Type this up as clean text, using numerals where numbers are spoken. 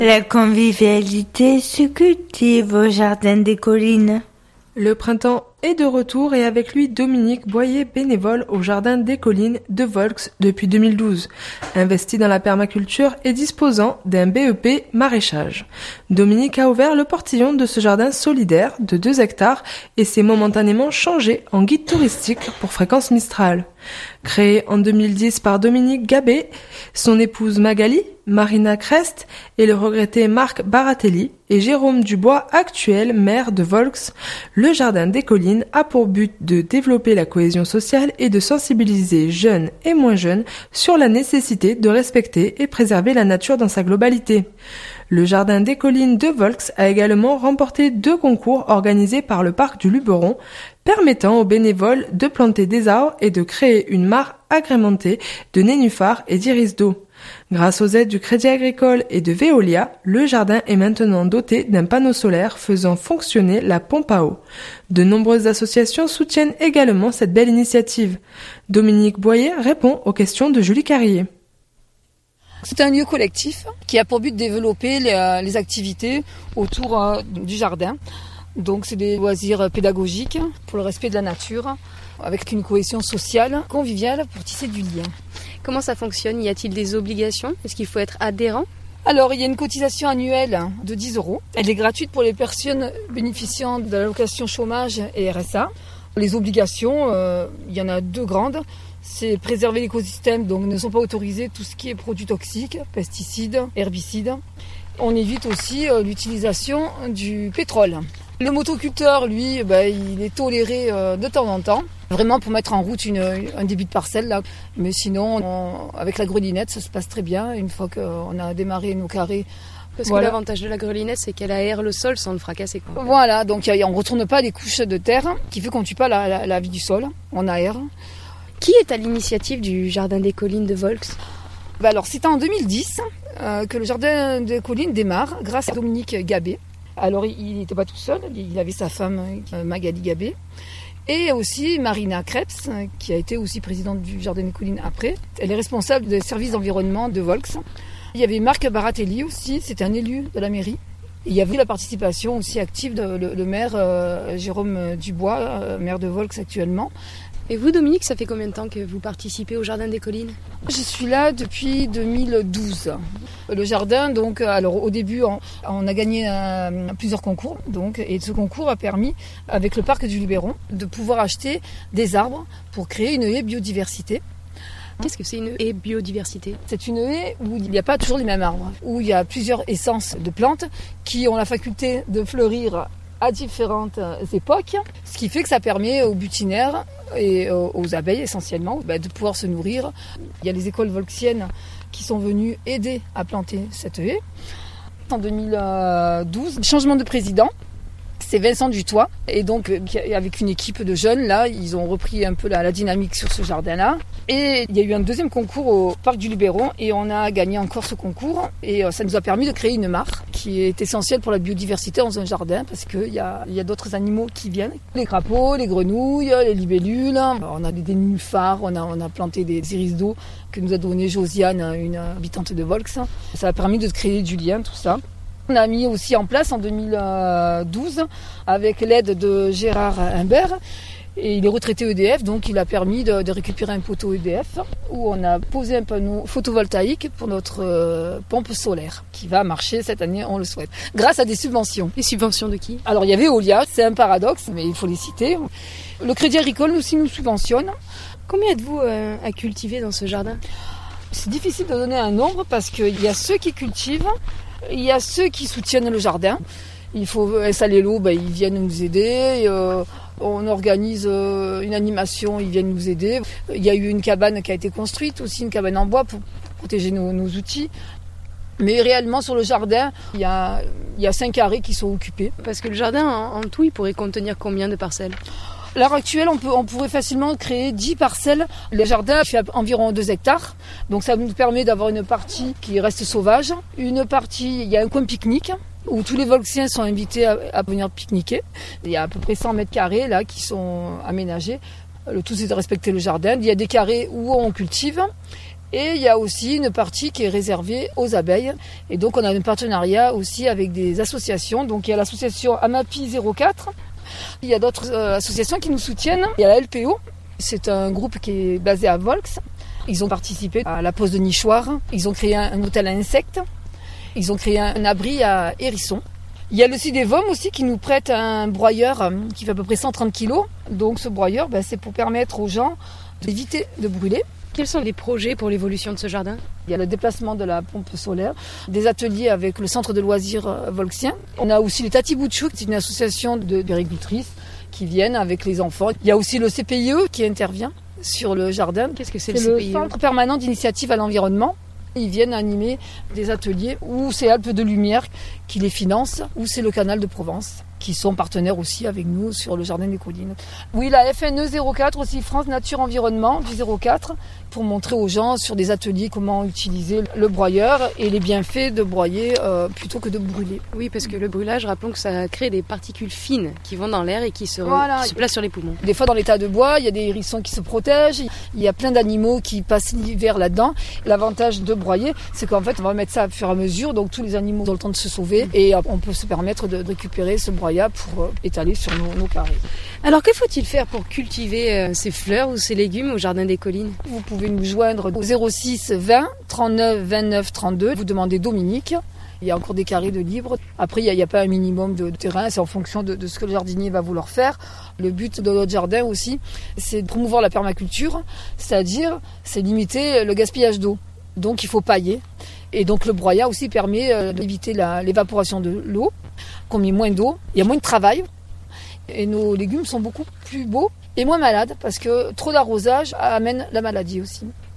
La convivialité se cultive au Jardin des Collines. Le printemps est de retour et avec lui Dominique Boyer, bénévole au Jardin des Collines de Volx depuis 2012, investi dans la permaculture et disposant d'un BEP maraîchage. Dominique a ouvert le portillon de ce jardin solidaire de 2 hectares et s'est momentanément changé en guide touristique pour Fréquence Mistral. Créé en 2010 par Dominique Gabé, son épouse Magali, Marina Crest et le regretté Marc Baratelli et Jérôme Dubois, actuel maire de Volx, le Jardin des Collines a pour but de développer la cohésion sociale et de sensibiliser jeunes et moins jeunes sur la nécessité de respecter et préserver la nature dans sa globalité. Le Jardin des Collines de Volx a également remporté 2 concours organisés par le parc du Luberon, permettant aux bénévoles de planter des arbres et de créer une mare agrémentée de nénuphars et d'iris d'eau. Grâce aux aides du Crédit Agricole et de Veolia, le jardin est maintenant doté d'un panneau solaire faisant fonctionner la pompe à eau. De nombreuses associations soutiennent également cette belle initiative. Dominique Boyer répond aux questions de Julie Carrier. C'est un lieu collectif qui a pour but de développer les activités autour du jardin. Donc c'est des loisirs pédagogiques pour le respect de la nature, avec une cohésion sociale, conviviale pour tisser du lien. Comment ça fonctionne ? Y a-t-il des obligations ? Est-ce qu'il faut être adhérent ? Alors, il y a une cotisation annuelle de 10 €. Elle est gratuite pour les personnes bénéficiant de l'allocation chômage et RSA. Les obligations, il y en a 2 grandes. C'est préserver l'écosystème, donc ne sont pas autorisés tout ce qui est produits toxiques, pesticides, herbicides. On évite aussi l'utilisation du pétrole. Le motoculteur, lui, il est toléré de temps en temps, vraiment pour mettre en route un début de parcelle. Là. Mais sinon, avec la grelinette, ça se passe très bien. Une fois qu'on a démarré nos carrés, parce que l'avantage de la grelinette, c'est qu'elle aère le sol sans le fracasser. Quoi. Voilà, donc on ne retourne pas les couches de terre, qui fait qu'on ne tue pas la vie du sol, on aère. Qui est à l'initiative du Jardin des Collines de Volx ? Alors, c'est en 2010 que le Jardin des Collines démarre, grâce à Dominique Gabé. Alors, il n'était pas tout seul, il avait sa femme Magali Gabé. Et aussi Marina Krebs, qui a été aussi présidente du Jardin des Collines après. Elle est responsable des services d'environnement de Volx. Il y avait Marc Baratelli aussi, c'était un élu de la mairie. Et il y avait la participation aussi active de le maire Jérôme Dubois, maire de Volx actuellement. Et vous, Dominique, ça fait combien de temps que vous participez au Jardin des Collines ? Je suis là depuis 2012. Le jardin, donc, alors au début, on a gagné plusieurs concours, donc, et ce concours a permis, avec le parc du Luberon, de pouvoir acheter des arbres pour créer une haie biodiversité. Qu'est-ce que c'est une haie biodiversité ? C'est une haie où il n'y a pas toujours les mêmes arbres, où il y a plusieurs essences de plantes qui ont la faculté de fleurir à différentes époques, ce qui fait que ça permet aux butinaires et aux abeilles essentiellement de pouvoir se nourrir. Il y a les écoles volxiennes qui sont venues aider à planter cette haie. En 2012, changement de président, c'est Vincent Dutoit, et donc avec une équipe de jeunes, là, ils ont repris un peu la dynamique sur ce jardin-là. Et il y a eu un deuxième concours au Parc du Luberon, et on a gagné encore ce concours, et ça nous a permis de créer une mare qui est essentielle pour la biodiversité dans un jardin, parce qu'il y a d'autres animaux qui viennent. Les crapauds, les grenouilles, les libellules, on a des nénuphars, on a planté des iris d'eau que nous a donné Josiane, une habitante de Volx. Ça a permis de créer du lien, tout ça. On a mis aussi en place en 2012, avec l'aide de Gérard Imbert, et il est retraité EDF, donc il a permis de récupérer un poteau EDF, où on a posé un panneau photovoltaïque pour notre pompe solaire, qui va marcher cette année, on le souhaite, grâce à des subventions. Les subventions de qui ? Alors il y avait Veolia, c'est un paradoxe, mais il faut les citer. Le Crédit Agricole aussi nous subventionne. Combien êtes-vous à cultiver dans ce jardin ? C'est difficile de donner un nombre, parce qu'il y a ceux qui cultivent, il y a ceux qui soutiennent le jardin. Il faut installer l'eau, ils viennent nous aider. On organise une animation, ils viennent nous aider. Il y a eu une cabane qui a été construite, aussi une cabane en bois pour protéger nos outils. Mais réellement, sur le jardin, il y a 5 carrés qui sont occupés. Parce que le jardin, en tout, il pourrait contenir combien de parcelles ? À l'heure actuelle, on pourrait facilement créer 10 parcelles. Le jardin fait environ 2 hectares. Donc ça nous permet d'avoir une partie qui reste sauvage. Une partie, il y a un coin pique-nique où tous les Volxiens sont invités à venir pique-niquer. Il y a à peu près 100 mètres carrés là, qui sont aménagés. Le tout, c'est de respecter le jardin. Il y a des carrés où on cultive. Et il y a aussi une partie qui est réservée aux abeilles. Et donc on a un partenariat aussi avec des associations. Donc il y a l'association Amapi 04. Il y a d'autres associations qui nous soutiennent. Il y a la LPO. C'est un groupe qui est basé à Volx. Ils ont participé à la pose de nichoirs. Ils ont créé un hôtel à insectes. Ils ont créé un abri à hérissons. Il y a le CIDEVOM aussi qui nous prête un broyeur qui fait à peu près 130 kg. Donc ce broyeur, c'est pour permettre aux gens d'éviter de brûler. Quels sont les projets pour l'évolution de ce jardin ? Il y a le déplacement de la pompe solaire, des ateliers avec le centre de loisirs volxien. On a aussi les Tati Boutchou, c'est une association d'agricultrices qui viennent avec les enfants. Il y a aussi le CPIE qui intervient sur le jardin. Qu'est-ce que c'est le CPIE ? Le Centre permanent d'initiative à l'environnement. Ils viennent animer des ateliers où c'est Alpes de Lumière qui les finance, ou c'est le Canal de Provence qui sont partenaires aussi avec nous sur le Jardin des Collines. Oui, la FNE 04 aussi, France Nature Environnement du 04, pour montrer aux gens sur des ateliers comment utiliser le broyeur et les bienfaits de broyer plutôt que de brûler. Oui, parce que le brûlage, rappelons que ça crée des particules fines qui vont dans l'air et qui se placent sur les poumons. Des fois dans les tas de bois, il y a des hérissons qui se protègent, il y a plein d'animaux qui passent l'hiver là-dedans. L'avantage de broyer, c'est qu'en fait on va mettre ça au fur et à mesure, donc tous les animaux ont le temps de se sauver et on peut se permettre de récupérer ce broyat pour étaler sur nos carrés. Alors que faut-il faire pour cultiver ces fleurs ou ces légumes au Jardin des Collines ? Vous pouvez nous joindre au 06 20 39 29 32. Vous demandez Dominique. Il y a encore des carrés de libre. Après, il n'y a pas un minimum de terrain. C'est en fonction de ce que le jardinier va vouloir faire. Le but de notre jardin aussi, c'est de promouvoir la permaculture. C'est-à-dire, c'est limiter le gaspillage d'eau. Donc, il faut pailler. Et donc, le broyat aussi permet d'éviter l'évaporation de l'eau. Qu'on met moins d'eau, il y a moins de travail. Et nos légumes sont beaucoup plus beaux et moins malades parce que trop d'arrosage amène la maladie aussi.